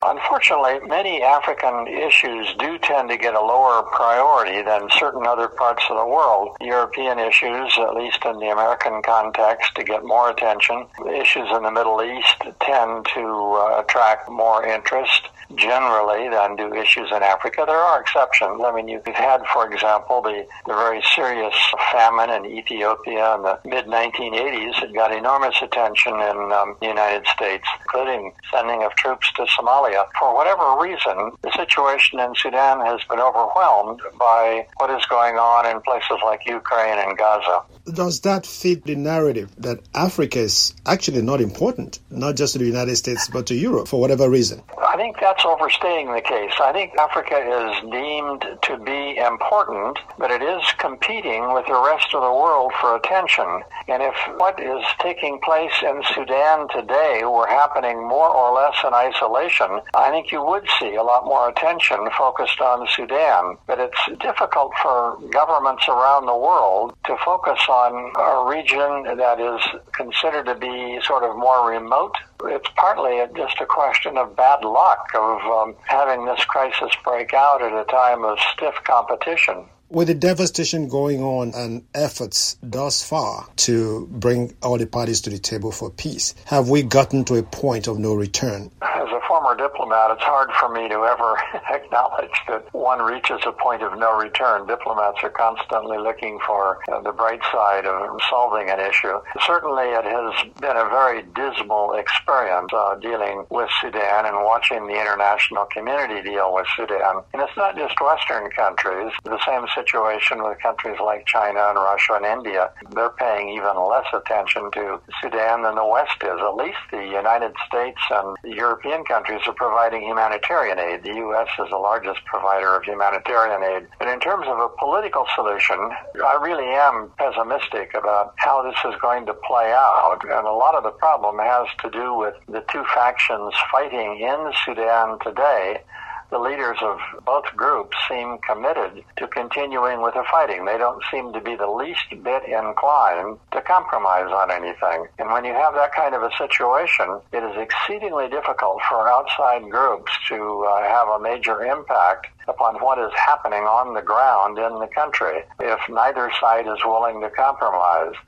Unfortunately, many African issues do tend to get a lower priority than certain other parts of the world. European issues, at least in the American context, to get more attention. Issues in the Middle East tend to attract more interest generally than do issues in Africa. There are exceptions. I mean, you've had, for example, the very serious famine in Ethiopia in the mid-1980s. It got enormous attention in the United States, including sending of troops to Somalia. For whatever reason, the situation in Sudan has been overwhelmed by what is going on in places like Ukraine and Gaza. Does that fit the narrative that Africa is actually not important, not just to the United States, but to Europe, for whatever reason? I think that's overstating the case. I think Africa is deemed to be important, but it is competing with the rest of the world for attention. And if what is taking place in Sudan today were happening more or less in isolation, I think you would see a lot more attention focused on Sudan. But it's difficult for governments around the world to focus on a region that is considered to be sort of more remote. It's partly just a question of bad luck of having this crisis break out at a time of stiff competition. With the devastation going on and efforts thus far to bring all the parties to the table for peace, have we gotten to a point of no return? As a former diplomat, it's hard for me to ever acknowledge that one reaches a point of no return. Diplomats are constantly looking for the bright side of solving an issue. Certainly it has been a very dismal experience dealing with Sudan and watching the international community deal with Sudan. And it's not just Western countries. The same situation with countries like China and Russia and India. They're paying even less attention to Sudan than the West is. At least the United States and the European countries are providing humanitarian aid. The U.S. is the largest provider of humanitarian aid. But in terms of a political solution, I really am pessimistic about how this is going to play out. And a lot of the problem has to do with the two factions fighting in Sudan today. The leaders of both groups seem committed to continuing with the fighting. They don't seem to be the least bit inclined to compromise on anything. And when you have that kind of a situation, it is exceedingly difficult for outside groups to have a major impact upon what is happening on the ground in the country if neither side is willing to compromise.